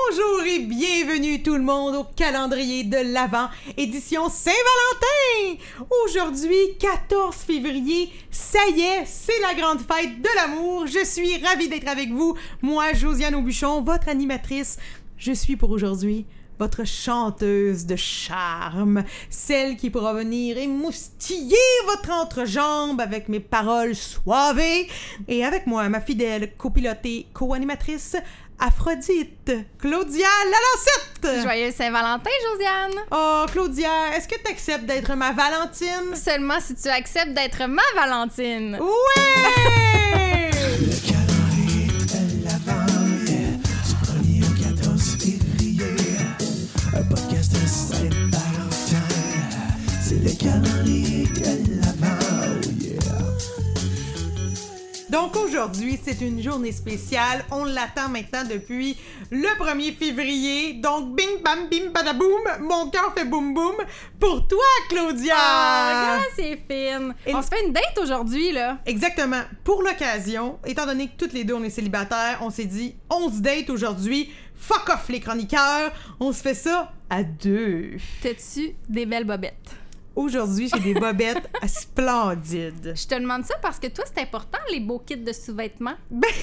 Bonjour et bienvenue tout le monde au calendrier de l'Avent, édition Saint-Valentin! Aujourd'hui, 14 février, ça y est, c'est la grande fête de l'amour. Je suis ravie d'être avec vous. Moi, Josiane Aubuchon, votre animatrice. Je suis pour aujourd'hui votre chanteuse de charme, celle qui pourra venir émoustiller votre entrejambe avec mes paroles suavées. Et avec moi, ma fidèle copilotée, co-animatrice, Aphrodite, Claudia Lalancette! Joyeux Saint-Valentin, Josiane! Oh, Claudia, est-ce que tu acceptes d'être ma Valentine? Seulement si tu acceptes d'être ma Valentine! Ouais! Le calendrier de l'Avent, yeah. Du 1er au 14 février. Un podcast de Saint-Valentin. C'est le calendrier de l'Avent, yeah. Donc aujourd'hui, c'est une journée spéciale. On l'attend maintenant depuis le 1er février. Donc bing bam bim badaboum, mon cœur fait boum boum pour toi, Claudia! Ah, c'est fine! Et- On se fait une date aujourd'hui, là! Exactement. Pour l'occasion, étant donné que toutes les deux on est célibataires, on s'est dit on se date aujourd'hui. Fuck off les chroniqueurs, on se fait ça à deux. T'as-tu des belles bobettes? Aujourd'hui, j'ai des bobettes splendides. Je te demande ça parce que toi, c'est important, les beaux kits de sous-vêtements.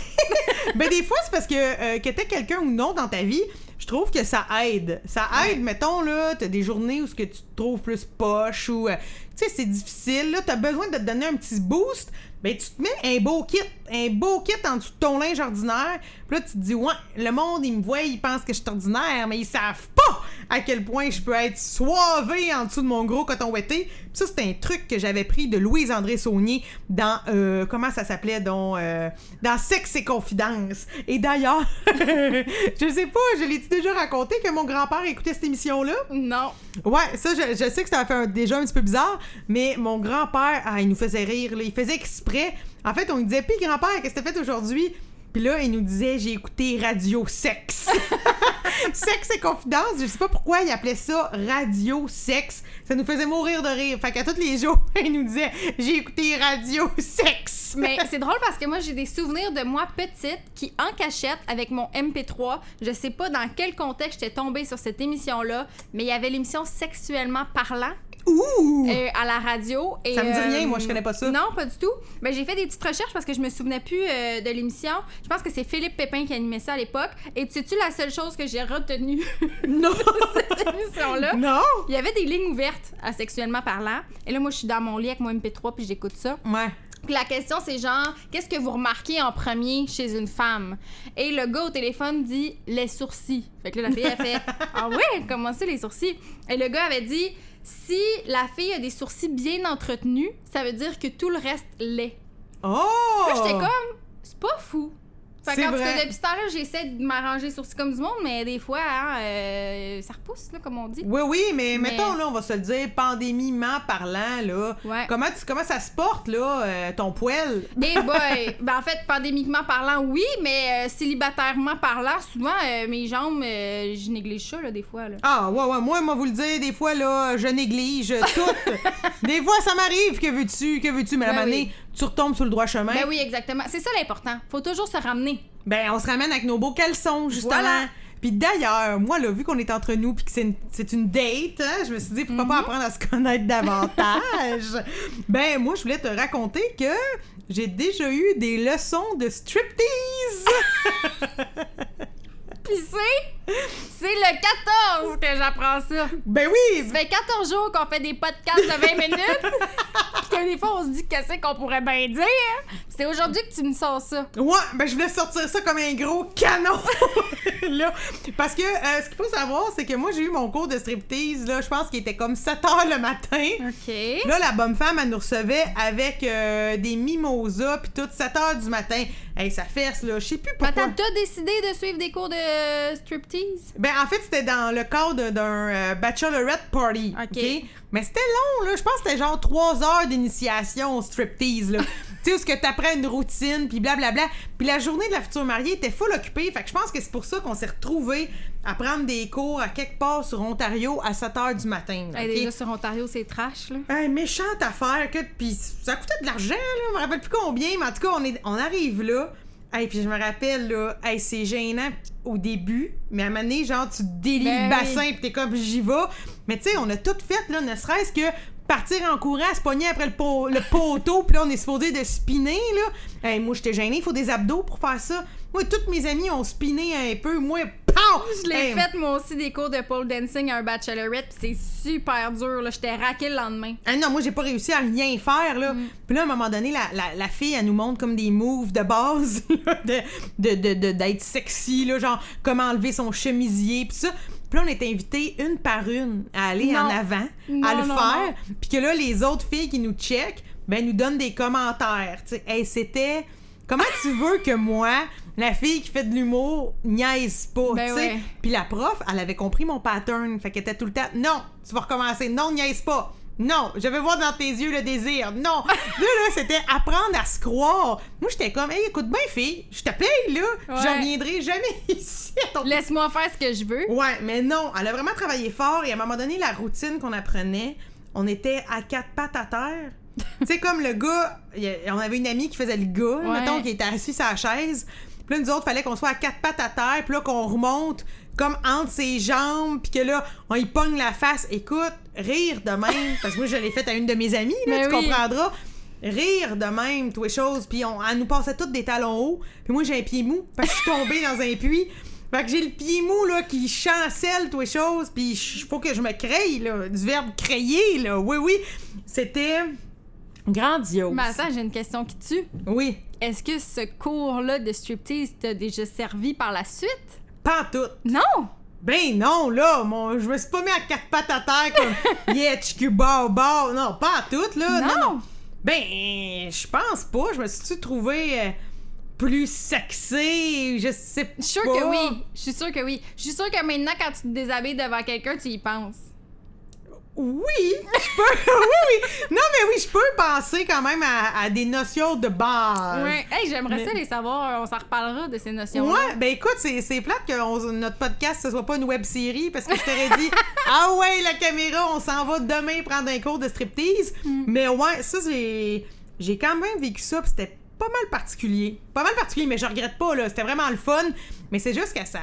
Ben des fois, c'est parce que t'aies quelqu'un ou non dans ta vie, je trouve que ça aide. Ça aide, mettons, là, t'as des journées où ce que tu te trouves plus poche ou, tu sais, c'est difficile, là, t'as besoin de te donner un petit boost, ben tu te mets un beau kit en dessous de ton linge ordinaire, puis là, tu te dis, ouais, le monde, il me voit, il pense que je suis ordinaire, mais ils savent pas à quel point je peux être soivée en dessous de mon gros coton ouetté. Puis ça, c'est un truc que j'avais pris de Louise-André Saunier dans, comment ça s'appelait, dans Sexe et Confidence. Et d'ailleurs, je sais pas, je l'ai-tu déjà raconté que mon grand-père écoutait cette émission-là? Non. Ouais, ça, je sais que ça a fait déjà un petit peu bizarre, mais mon grand-père, il nous faisait rire, là, il faisait exprès. En fait, on lui disait, « Pis grand-père, qu'est-ce que t'as fait aujourd'hui? » Puis là, il nous disait, « J'ai écouté Radio Sexe. » Sexe et Confidence, je sais pas pourquoi il appelait ça Radio Sexe. Ça nous faisait mourir de rire. Fait qu'à tous les jours, il nous disait, « J'ai écouté Radio Sexe. » Mais c'est drôle parce que moi, j'ai des souvenirs de moi petite qui, en cachette, avec mon MP3, je sais pas dans quel contexte j'étais tombée sur cette émission-là, mais il y avait l'émission Sexuellement parlant. Ouh! À la radio. Et, Ça me dit rien, moi, je connais pas ça. Non, pas du tout. Ben, j'ai fait des petites recherches parce que je me souvenais plus de l'émission. Je pense que c'est Philippe Pépin qui animait ça à l'époque. Et sais-tu la seule chose que j'ai retenue Non! de cette émission-là? Non! Il y avait des lignes ouvertes à Sexuellement parlant. Et là, moi, je suis dans mon lit avec mon MP3 puis j'écoute ça. Ouais. Puis la question, c'est genre, qu'est-ce que vous remarquez en premier chez une femme? Et le gars au téléphone dit les sourcils. Fait que là, la fille, elle fait ah ouais, comment ça, les sourcils? Et le gars avait dit si la fille a des sourcils bien entretenus, ça veut dire que tout le reste l'est. Oh! Là, j'étais comme, c'est pas fou. Fait C'est que, en tout vrai. cas, depuis ce temps-là, j'essaie de m'arranger les sourcils comme du monde, mais des fois, hein, ça repousse, là, comme on dit. Oui, mais mettons, là, on va se le dire, pandémiquement parlant, là, Ouais. comment ça se porte, là, ton poêle? Eh boy! Ben, en fait, pandémiquement parlant, oui, mais célibatairement parlant, souvent, mes jambes, je néglige ça, là, des fois, là. Ah, ouais, moi, vous le dire, des fois, là, je néglige tout. Des fois, ça m'arrive, que veux-tu, mais la Ben manée, oui. tu retombes sur le droit chemin. Ben oui, exactement. C'est ça l'important. Faut toujours se ramener. Ben, on se ramène avec nos beaux caleçons, justement. Voilà. Puis d'ailleurs, moi, là, vu qu'on est entre nous puis que c'est une date, hein, je me suis dit, pourquoi pas apprendre à se connaître davantage? Ben, moi, je voulais te raconter que j'ai déjà eu des leçons de striptease! Pis c'est le 14 que j'apprends ça. Ben oui! Ça fait 14 jours qu'on fait des podcasts de 20 minutes. Pis que des fois, on se dit qu'est-ce qu'on pourrait bien dire. C'est aujourd'hui que tu me sors ça. Ouais, ben je voulais sortir ça comme un gros canon! Là, parce que ce qu'il faut savoir, c'est que moi, j'ai eu mon cours de striptease, là, je pense qu'il était comme 7h le matin. OK. Là, la bonne femme, elle nous recevait avec des mimosas, puis tout, 7h du matin. Hey, ça fesse, là, je sais plus pourquoi. Attends, t'as décidé de suivre des cours de striptease? Ben, en fait, c'était dans le cadre d'un bachelorette party. OK. OK? Mais c'était long, là. Je pense que c'était genre 3 heures d'initiation au striptease, là. Tu sais, où ce que t'apprends une routine, puis blablabla. Puis la journée de la future mariée était full occupée. Fait que je pense que c'est pour ça qu'on s'est retrouvés à prendre des cours à quelque part sur Ontario à 7h du matin. Là, Hey, OK? déjà, sur Ontario, c'est trash, là. Hey, méchante affaire, que puis ça coûtait de l'argent, là, je me rappelle plus combien, mais en tout cas, on arrive là. Hey, puis je me rappelle, là, hey, c'est gênant au début, mais à un moment donné, genre, tu délies le bassin, pis t'es comme, j'y vais. Mais tu sais, on a tout fait, là, ne serait-ce que partir en courant, se pogner après le poteau, puis là, on est supposé de spinner, là. Hey, moi, j'étais gênée, il faut des abdos pour faire ça. Moi, toutes mes amies ont spiné un peu. Moi, pow! Je l'ai fait, moi aussi, des cours de pole dancing à un bachelorette, pis c'est super dur, là. J'étais raquée le lendemain. Ah non, moi, j'ai pas réussi à rien faire, là. Puis là, à un moment donné, la fille, elle nous montre comme des moves de base, là, d'être sexy, là, genre, comment enlever son chemisier, pis ça. Puis là, on est invités une par une à aller en avant, à le faire. Puis que là, les autres filles qui nous checkent, ben, nous donnent des commentaires. Tu sais, hey, c'était... Comment tu veux que moi, la fille qui fait de l'humour, niaise pas, ben tu sais? Ouais. Puis la prof, elle avait compris mon pattern. Fait qu'elle était tout le temps, non, tu vas recommencer. Non, niaise pas. Non, je vais voir dans tes yeux le désir. Non. Là, c'était apprendre à se croire. Moi, j'étais comme, hey, écoute bien, fille, je te paye, là. Ouais. Je reviendrai jamais ici à ton... Laisse-moi faire ce que je veux. Ouais, mais non, elle a vraiment travaillé fort et à un moment donné, la routine qu'on apprenait, on était à 4 pattes à terre. Tu sais, comme le gars, on avait une amie qui faisait le gars, Ouais. mettons, qui était assis sur la chaise. Puis là, nous autres, fallait qu'on soit à 4 pattes à terre, puis là, qu'on remonte comme entre ses jambes, puis que là, on y pogne la face. Écoute, rire de même, parce que moi, je l'ai fait à une de mes amies, là, Mais tu oui. comprendras. Rire de même, toutes les choses. Puis elle nous passait toutes des talons hauts. Puis moi, j'ai un pied mou, parce que je suis tombée dans un puits. Fait que j'ai le pied mou, là, qui chancelle toutes les choses. Puis il faut que je me craye, là. Du verbe crayer, là. Oui, oui. C'était grandiose. Mais attends, j'ai une question qui tue. Oui. Est-ce que ce cours-là de striptease t'a déjà servi par la suite? Pas en tout. Non! Ben non, là, je me suis pas mis à 4 pattes à terre comme yeah, chicu, bar. Non, pas en tout, là. Non. Ben, je pense pas. Je me suis trouvé plus sexy, je sais pas. Je suis sûre que oui. Je suis sûre que oui. Je suis sûre que maintenant, quand tu te déshabilles devant quelqu'un, tu y penses. Oui, je peux. oui. Non, mais oui, je peux penser quand même à des notions de base. Ouais. Hey, j'aimerais ça les savoir. On s'en reparlera de ces notions-là. Ouais, ben écoute, c'est plate que notre podcast, ce soit pas une web-série, parce que je t'aurais dit, ah ouais, la caméra, on s'en va demain prendre un cours de striptease. Mais ouais, ça, j'ai quand même vécu ça, pis c'était pas mal particulier. Pas mal particulier, mais je regrette pas, là. C'était vraiment le fun. Mais c'est juste que ça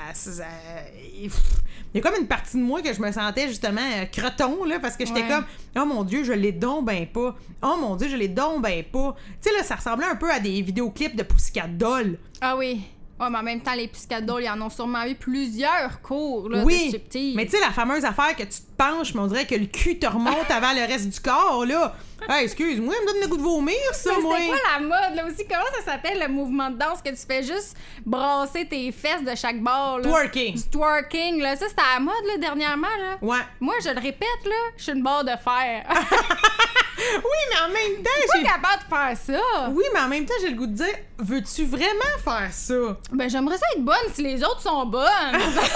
il y a comme une partie de moi que je me sentais justement croton, là, parce que j'étais comme, oh mon Dieu, je l'ai donc ben pas. Oh mon Dieu, je l'ai donc ben pas. Tu sais, là, ça ressemblait un peu à des vidéoclips de Pussycat Dolls. Ah oui. Ouais, mais en même temps, les Pussycat Dolls, ils en ont sûrement eu plusieurs cours, là, de Oui, striptease. mais tu sais, la fameuse affaire que tu te penches, mais on dirait que le cul te remonte avant le reste du corps, là. Hey, excuse-moi, il me donne le goût de vomir, ça, Mais moi. c'était quoi la mode, là, aussi? Comment ça s'appelle, le mouvement de danse que tu fais juste brasser tes fesses de chaque bord, là? Twerking. Du twerking, là. Ça, c'était à la mode, là, dernièrement, là. Ouais. Moi, je le répète, là, je suis une barre de fer. Oui, mais en même temps, Je suis pas capable de faire ça. Oui, mais en même temps, j'ai le goût de dire, veux-tu vraiment faire ça? Ben, j'aimerais ça être bonne si les autres sont bonnes.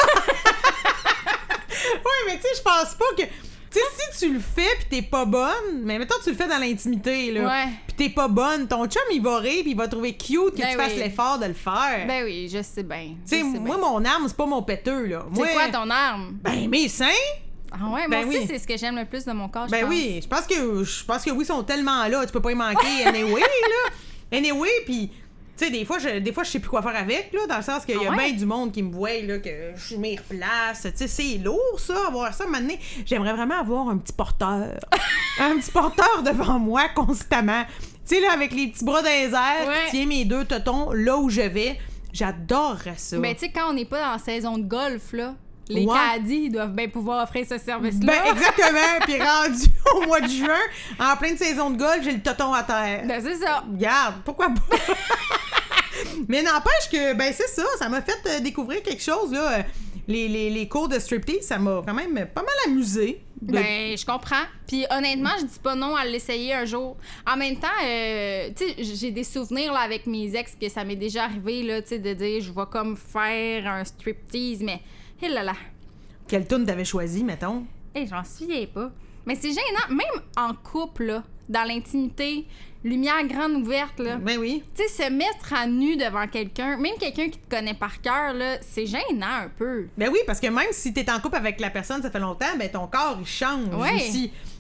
Oui, mais tu sais, je pense pas que... Tu sais, si tu le fais pis t'es pas bonne, mais mettons tu le fais dans l'intimité, là, Ouais. pis t'es pas bonne, ton chum, il va rire pis il va trouver cute que Ben tu fasses oui. l'effort de le faire. Ben oui, je sais bien. Tu sais, moi, mon arme, c'est pas mon péteux, là. C'est Moi, quoi ton arme? Ben, mes seins! Ah ouais, Ben moi aussi, oui. c'est ce que j'aime le plus de mon corps, je Ben pense. oui, je pense que oui, ils sont tellement là, tu peux pas y manquer anyway, là. Anyway, pis... Tu sais, des fois, je sais plus quoi faire avec, là, dans le sens qu'il y a Ah ouais? bien du monde qui me voit, là, que je m'y replace. Tu sais, c'est lourd, ça, avoir ça. Maintenant, j'aimerais vraiment avoir un petit porteur. Un petit porteur devant moi, constamment. Tu sais, là, avec les petits bras dans les airs, Ouais. qui tient mes 2 totons là où je vais. J'adorerais ça. Ben, tu sais, quand on n'est pas dans la saison de golf, là, les Ouais. caddies doivent bien pouvoir offrir ce service-là. Ben, exactement. Puis rendu au mois de juin, en pleine saison de golf, j'ai le toton à terre. Ben, c'est ça. Regarde, pourquoi pas? Mais n'empêche que, ben c'est ça m'a fait découvrir quelque chose, là. Les cours de striptease, ça m'a quand même pas mal amusé. Ben, je comprends. Puis honnêtement, je dis pas non à l'essayer un jour. En même temps, tu sais, j'ai des souvenirs là, avec mes ex que ça m'est déjà arrivé, là, tu sais, de dire je vais comme faire un striptease, mais hé là là. Quelle tune t'avais choisi, mettons? Hé, j'en souviens pas. Mais c'est gênant, même en couple, là, dans l'intimité, lumière grande ouverte, là. Ben oui. Tu sais, se mettre à nu devant quelqu'un, même quelqu'un qui te connaît par cœur, là, c'est gênant un peu. Ben oui, parce que même si t'es en couple avec la personne, ça fait longtemps, ben ton corps, il change Ouais. aussi.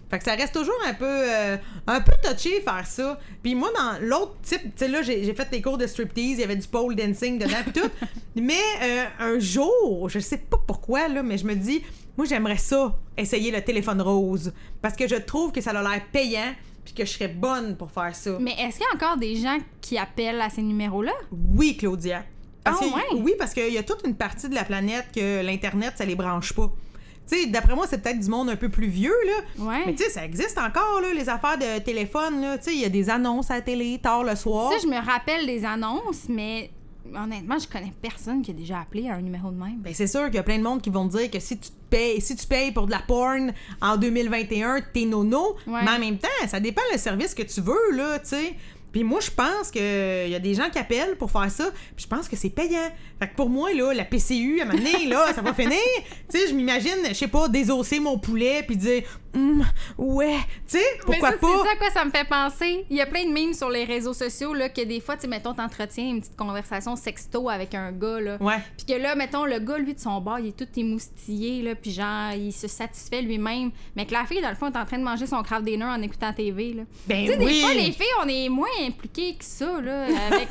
Fait que ça reste toujours un peu touché faire ça. Puis moi, dans l'autre type, tu sais, là, j'ai fait des cours de striptease, il y avait du pole dancing dedans, pis tout. Mais un jour, je sais pas pourquoi, là, mais je me dis, moi, j'aimerais ça, essayer le téléphone rose. Parce que je trouve que ça a l'air payant, puis que je serais bonne pour faire ça. Mais est-ce qu'il y a encore des gens qui appellent à ces numéros-là? Oui, Claudia. Ouais? Oui, parce qu'il y a toute une partie de la planète que l'Internet, ça les branche pas. Tu sais, d'après moi, c'est peut-être du monde un peu plus vieux, là. Ouais. Mais tu sais, ça existe encore, là, les affaires de téléphone, là. Tu sais, il y a des annonces à la télé, tard le soir. Ça, je me rappelle des annonces, mais honnêtement, je connais personne qui a déjà appelé à un numéro de même. Ben, c'est sûr qu'il y a plein de monde qui vont te dire que si tu payes pour de la porn en 2021, t'es nono. Ouais. Mais en même temps, ça dépend le service que tu veux, là, tu sais. Puis moi, je pense qu'il y a des gens qui appellent pour faire ça, puis je pense que c'est payant. Fait que pour moi, là, la PCU, à un moment donné, là, ça va finir. Tu sais, je m'imagine, je sais pas, désosser mon poulet, puis dire ouais, tu sais, pourquoi mais ça, pas? C'est ça à quoi ça me fait penser. Il y a plein de memes sur les réseaux sociaux, là, que des fois, tu sais, mettons, t'entretiens une petite conversation sexto avec un gars, là. Ouais. Puis que là, mettons, le gars, lui, de son bord, il est tout émoustillé, là, puis genre, il se satisfait lui-même. Mais que la fille, dans le fond, est en train de manger son Kraft Dinner en écoutant la TV, là. Ben Tu sais, oui. des fois, les filles, on est moins impliquées que ça, là, avec...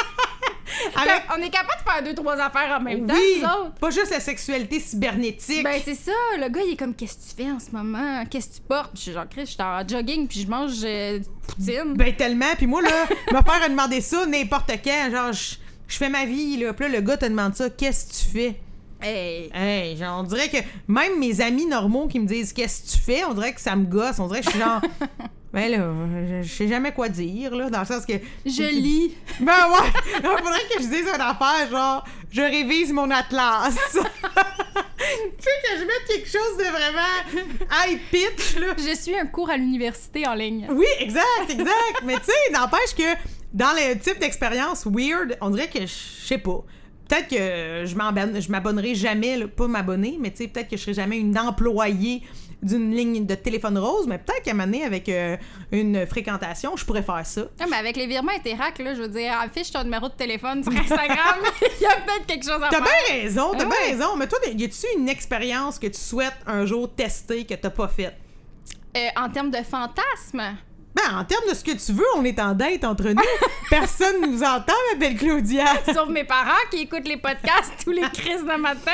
On est capable de faire 2-3 affaires en même temps, Oui, nous autres. pas juste la sexualité cybernétique. Ben, c'est ça. Le gars, il est comme, qu'est-ce que tu fais en ce moment? Qu'est-ce que tu portes? Puis je suis genre, Chris, je suis en jogging, puis je mange poutine. Ben tellement, puis moi là, me faire demander ça n'importe quand, genre je fais ma vie là, puis là le gars te demande ça, qu'est-ce que tu fais? Hey, genre on dirait que même mes amis normaux qui me disent qu'est-ce que tu fais, on dirait que ça me gosse, on dirait que je suis genre ben là, je sais jamais quoi dire là, dans le sens que Je lis. Ben ouais, il faudrait que je dise une affaire genre je révise mon atlas. Tu sais que je mette quelque chose de vraiment high pitch là. Je suis un cours à l'université en ligne. Oui, exact. Mais tu sais, n'empêche que dans le type d'expérience weird, on dirait que je sais pas. Peut-être que je m'abonnerai jamais, là, pas m'abonner, mais tu sais, peut-être que je serai jamais une employée d'une ligne de téléphone rose, mais peut-être qu'à un moment donné, avec une fréquentation, je pourrais faire ça. Ah, mais avec les virements Interac, là, je veux dire, affiche ton numéro de téléphone sur Instagram, il y a peut-être quelque chose à faire. T'as bien raison. Ouais. Mais toi, y a-tu une expérience que tu souhaites un jour tester que t'as pas faite? En termes de fantasme, Ben, en termes de ce que tu veux, on est en date entre nous. Personne nous entend, ma belle Claudia. sauf mes parents qui écoutent les podcasts tous les crises de matin.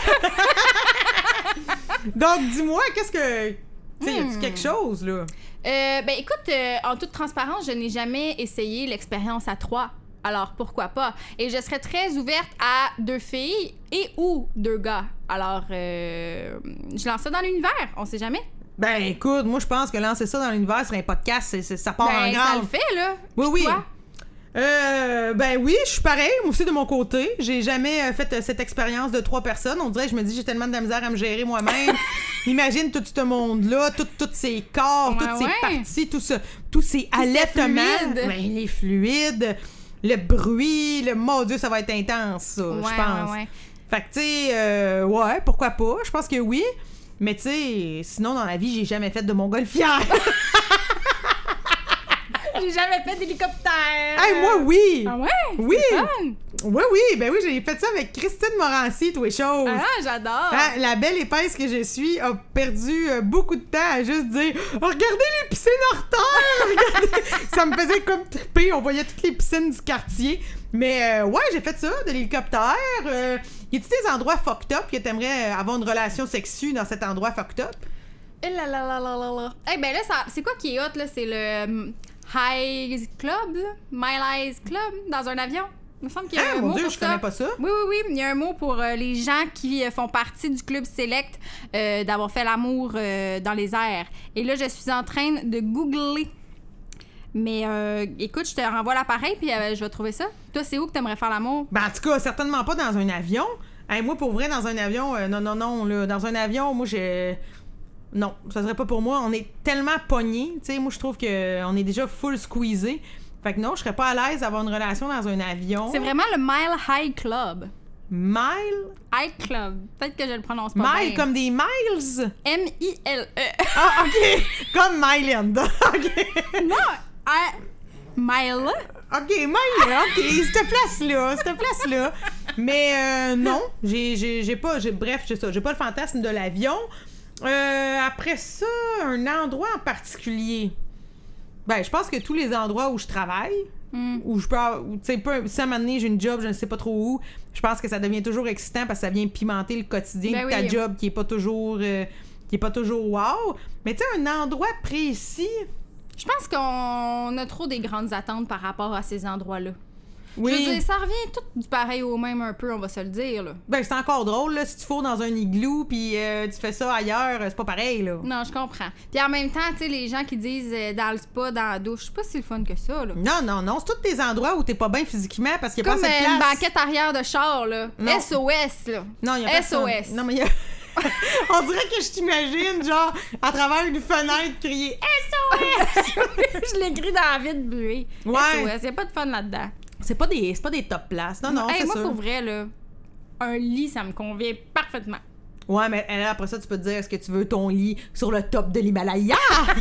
Donc, dis-moi, qu'est-ce que... Tu sais, y a-tu quelque chose, là? Ben écoute, en toute transparence, je n'ai jamais essayé l'expérience à 3. Alors pourquoi pas? Et je serais très ouverte à 2 filles et ou 2 gars. Alors, je lance ça dans l'univers, on sait jamais. Ben, écoute, moi, je pense que lancer ça dans l'univers sur un podcast, ça part en Ben, grand. ça le fait, là. Oui, Puis oui. toi? Ben oui, je suis pareil, moi aussi de mon côté. J'ai jamais fait cette expérience de 3 personnes. On dirait, je me dis, j'ai tellement de la misère à me gérer moi-même. Imagine tout ce monde-là, tous ces corps, Ouais, toutes ces ouais. parties, tous ces allaitements. fluides. Ben, les fluides, le bruit, mon Dieu, ça va être intense, ça, je pense. Ouais. Fait que, tu sais, ouais, pourquoi pas? Je pense que oui. Mais, tu sais, sinon, dans la vie, j'ai jamais fait de montgolfière. J'ai jamais fait d'hélicoptère. Hey, moi, oui! Ah ouais? Oui! C'est fun. Oui, ben oui, j'ai fait ça avec Christine Morancy, tous les choses. Ah, j'adore. Hein, la belle épaisse que je suis a perdu beaucoup de temps à juste dire « Regardez les piscines hors terre! Regardez! » Ça me faisait comme triper, on voyait toutes les piscines du quartier. Mais ouais, j'ai fait ça, de l'hélicoptère. Y a-t-il des endroits fucked up que t'aimerais avoir une relation sexue dans cet endroit fucked up? Eh là là là là là là. Eh ben là, c'est quoi qui est hot, là? C'est le High Club, là? Mile High Club, dans un avion. Il me semble qu'il y a un mon mot Dieu, pour je ça. connais pas ça. Oui. Il y a un mot pour les gens qui font partie du club select d'avoir fait l'amour dans les airs. Et là, je suis en train de googler. Mais écoute, je te renvoie l'appareil, puis je vais trouver ça. Toi, c'est où que t'aimerais faire l'amour? Ben, en tout cas, certainement pas dans un avion. Hey, moi, pour vrai, dans un avion, non, là, dans un avion, moi, non, ça serait pas pour moi. On est tellement pognés, tu sais, moi, je trouve qu'on est déjà full squeezé. Fait que non, je serais pas à l'aise d'avoir une relation dans un avion. C'est vraiment le Mile High Club. Mile? High Club. Peut-être que je le prononce pas Mile, bien. comme des miles? M-I-L-E. Ah, OK. Comme Myland. OK. Non, Mile. OK, Mile, OK. Cette place-là. Mais non, bref, c'est ça. J'ai pas le fantasme de l'avion. Après ça, un endroit en particulier. Ben, je pense que tous les endroits où je travaille, où je peux... Tu sais, si à un moment donné, j'ai une job, je ne sais pas trop où, je pense que ça devient toujours excitant parce que ça vient pimenter le quotidien de ta job qui est pas toujours wow. Mais tu sais, un endroit précis... Je pense qu'on a trop des grandes attentes par rapport à ces endroits-là. Oui. Je veux dire, ça revient tout du pareil au même un peu, on va se le dire, là. Ben, c'est encore drôle, là, si tu fous dans un igloo puis tu fais ça ailleurs, c'est pas pareil, là. Non, je comprends. Puis en même temps, tu sais, les gens qui disent dans le spa, dans la douche, c'est pas si le fun que ça, là. Non, c'est tous tes endroits où t'es pas bien physiquement parce qu'il y a comme pas assez de place. une banquette arrière de char, là. Non. SOS, là. Non, il y a personne. SOS. Non, mais il y a... On dirait que je t'imagine, genre, à travers une fenêtre, crier SOS! Je l'écris dans la vide buée. Ouais. SOS, y a pas de fun là-dedans. C'est pas des top places. Non, Hey, c'est moi, sûr. pour vrai, là, un lit, ça me convient parfaitement. Ouais, mais là, après ça, tu peux te dire, est-ce que tu veux ton lit sur le top de l'Himalaya?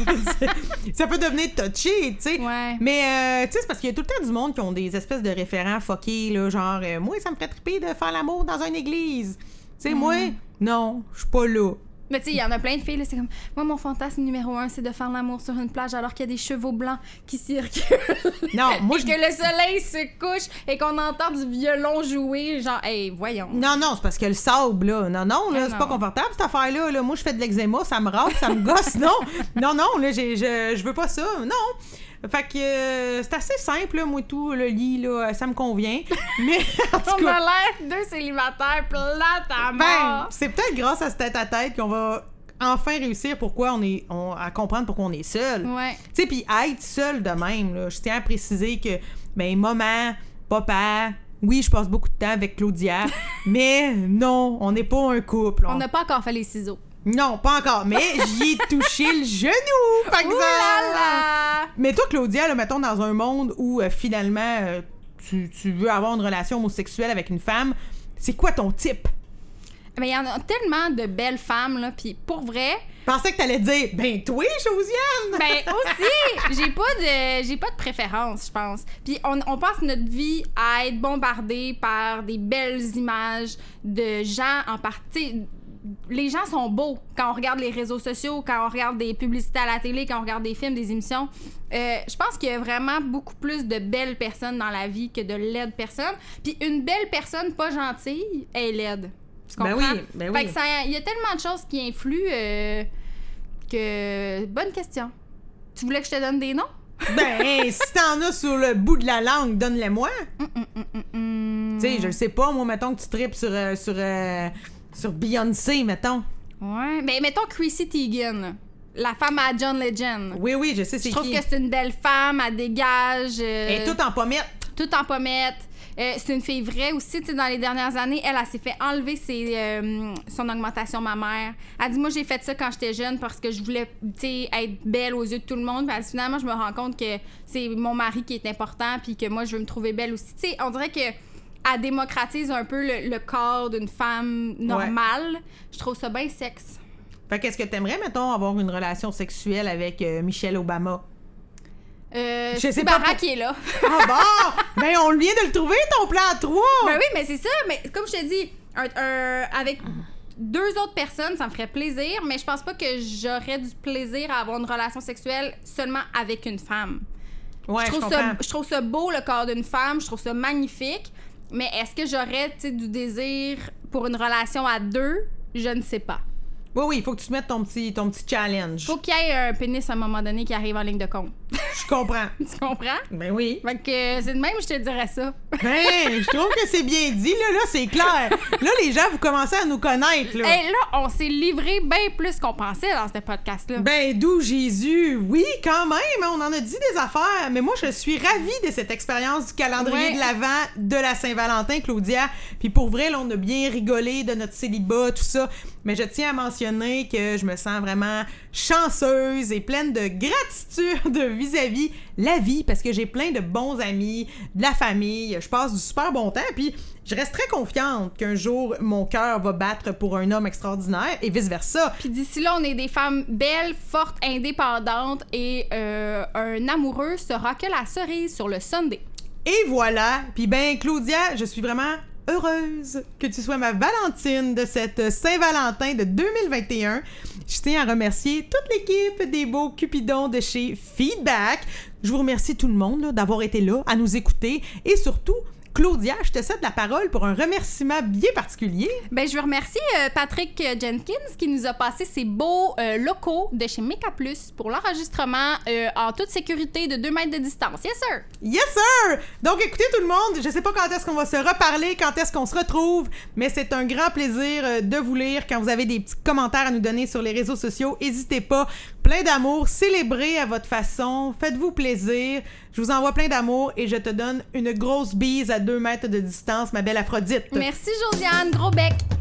Ça peut devenir touché, tu sais. Ouais. Mais, tu sais, c'est parce qu'il y a tout le temps du monde qui ont des espèces de référents fuckés, là, genre, moi, ça me ferait triper de faire l'amour dans une église. Tu sais, moi, non, je suis pas là. Mais tu sais, il y en a plein de filles, là, c'est comme... Moi, mon fantasme numéro 1, c'est de faire l'amour sur une plage alors qu'il y a des chevaux blancs qui circulent. Non, moi, et que le soleil se couche et qu'on entend du violon jouer, genre, hey, voyons. Non, c'est parce que le sable, là. Non, là, c'est pas confortable, cette affaire-là. Là. Moi, je fais de l'eczéma, ça me rate, ça me gosse. Non, là, je veux pas ça. Non. Fait que c'est assez simple, là, moi, tout, le lit, là, ça me convient. Mais, en tout On cas... a l'air deux célibataires plates à mort. Ben, c'est peut-être grâce à ce tête-à-tête qu'on va enfin réussir à comprendre pourquoi on est seul. Ouais. Tu sais, puis être seul de même, là, je tiens à préciser que, ben, maman, papa, oui, je passe beaucoup de temps avec Claudia, mais non, on n'est pas un couple. On n'a pas encore fait les ciseaux. Non, pas encore, mais j'y ai touché le genou, par exemple. Oulala! Mais toi, Claudia, là, mettons, dans un monde où, finalement, tu veux avoir une relation homosexuelle avec une femme, c'est quoi ton type? Mais il y en a tellement de belles femmes, là, puis pour vrai... Je pensais que t'allais dire, ben toi, Josiane! Ben aussi, j'ai pas de préférence, je pense. Puis on passe notre vie à être bombardé par des belles images de gens en partie. Les gens sont beaux quand on regarde les réseaux sociaux, quand on regarde des publicités à la télé, quand on regarde des films, des émissions. Je pense qu'il y a vraiment beaucoup plus de belles personnes dans la vie que de laides personnes. Puis une belle personne pas gentille est laide. Tu comprends? Ben oui. Fait que il y a tellement de choses qui influent que... Bonne question. Tu voulais que je te donne des noms? Ben, si t'en as sur le bout de la langue, donne-les-moi. Tu sais, je le sais pas, moi, mettons que tu tripes sur Beyoncé, mettons. Ouais. Ben, mettons Chrissy Teigen, la femme à John Legend. Oui, je sais c'est qui. Je trouve que c'est une belle femme, elle dégage. Elle est toute en pommette. Tout en pommette. C'est une fille vraie aussi, tu sais, dans les dernières années, elle s'est fait enlever son augmentation mammaire. Elle dit, moi, j'ai fait ça quand j'étais jeune parce que je voulais, tu sais, être belle aux yeux de tout le monde. Puis elle dit, finalement, je me rends compte que c'est mon mari qui est important puis que moi, je veux me trouver belle aussi. Tu sais, on dirait que elle démocratise un peu le corps d'une femme normale. Ouais. Je trouve ça bien sexe. Fait qu'est-ce que t'aimerais, mettons, avoir une relation sexuelle avec Michelle Obama? C'est Barack qui est là. Ah bon? Ben, on vient de le trouver, ton plan 3! Ben oui, mais c'est ça. Mais comme je te dis, avec deux autres personnes, ça me ferait plaisir, mais je pense pas que j'aurais du plaisir à avoir une relation sexuelle seulement avec une femme. Ouais, je trouve ça beau, le corps d'une femme. Je trouve ça magnifique. Mais est-ce que j'aurais, tu sais, du désir pour une relation à deux? Je ne sais pas. Oui, il faut que tu te mettes ton petit challenge. Faut qu'il y ait un pénis à un moment donné qui arrive en ligne de compte. Je comprends. Tu comprends? Ben oui. Fait que c'est de même, je te dirais ça. Ben, je trouve que c'est bien dit, là, c'est clair. Là, les gens, vous commencez à nous connaître, là. Hey, là, on s'est livré bien plus qu'on pensait dans ce podcast-là. Ben, d'où Jésus? Oui, quand même, on en a dit des affaires. Mais moi, je suis ravie de cette expérience du calendrier de l'Avent de la Saint-Valentin, Claudia. Puis pour vrai, là, on a bien rigolé de notre célibat, tout ça. Mais je tiens à mentionner que je me sens vraiment chanceuse et pleine de gratitude vis-à-vis la vie, parce que j'ai plein de bons amis, de la famille, je passe du super bon temps, puis je reste très confiante qu'un jour, mon cœur va battre pour un homme extraordinaire et vice-versa. Puis d'ici là, on est des femmes belles, fortes, indépendantes et un amoureux sera que la cerise sur le sundae. Et voilà! Puis ben, Claudia, je suis vraiment heureuse que tu sois ma Valentine de cette Saint-Valentin de 2021. Je tiens à remercier toute l'équipe des beaux Cupidons de chez Feedback. Je vous remercie tout le monde là, d'avoir été là, à nous écouter et surtout, Claudia, je te cède la parole pour un remerciement bien particulier. Ben, je veux remercier Patrick Jenkins qui nous a passé ses beaux locaux de chez Meka Plus pour l'enregistrement en toute sécurité de 2 mètres de distance. Yes, sir! Yes, sir! Donc, écoutez tout le monde, je sais pas quand est-ce qu'on va se reparler, quand est-ce qu'on se retrouve, mais c'est un grand plaisir de vous lire. Quand vous avez des petits commentaires à nous donner sur les réseaux sociaux, n'hésitez pas. Plein d'amour, célébrez à votre façon, faites-vous plaisir. Je vous envoie plein d'amour et je te donne une grosse bise à 2 mètres de distance, ma belle Aphrodite. Merci, Josiane. Gros bec.